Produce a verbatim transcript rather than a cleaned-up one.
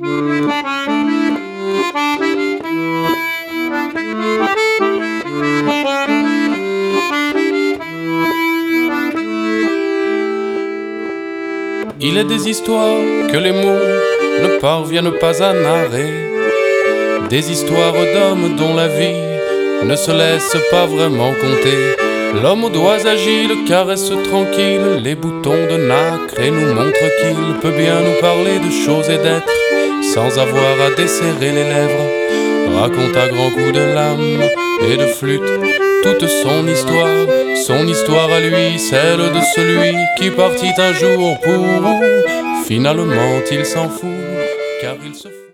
Il est des histoires que les mots ne parviennent pas à narrer, des histoires d'hommes dont la vie ne se laisse pas vraiment compter. L'homme aux doigts agiles caresse tranquille les boutons de nacre et nous montre qu'il peut bien nous parler de choses et d'êtres sans avoir à desserrer les lèvres. Raconte à grands coups de lame et de flûte toute son histoire, son histoire à lui, celle de celui qui partit un jour pour où finalement il s'en fout, car il se fout.